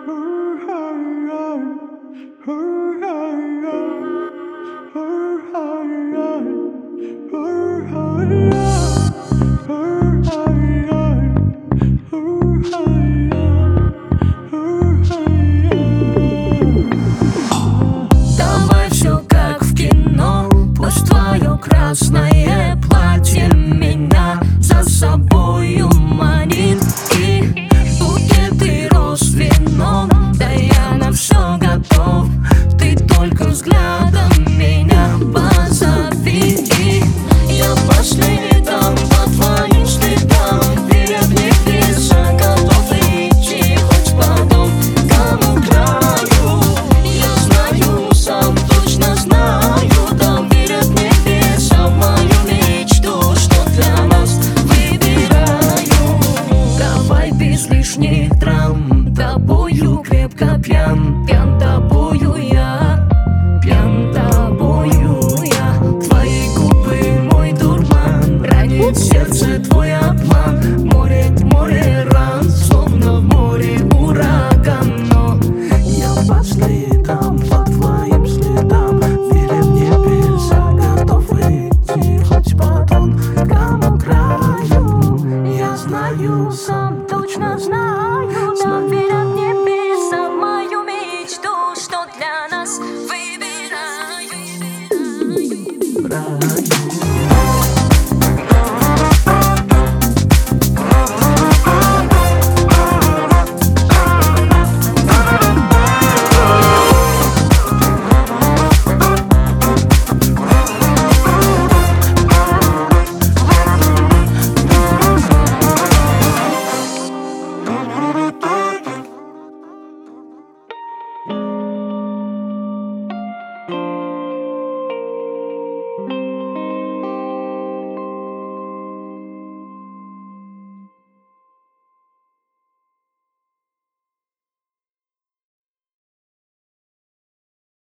Давай все как в кино, пусть твое красное платье меня за собою манит. И букеты роз вином, да я на все готов. Ты только взглядом меня позови. И я по следам, по твоим следам, перед небеса готов идти хоть по долгому краю. Я знаю, сам точно знаю, там верят небеса в мою мечту, что для нас выбираю. Давай без лишних драм, тобою крепко пьян, пьян тобой.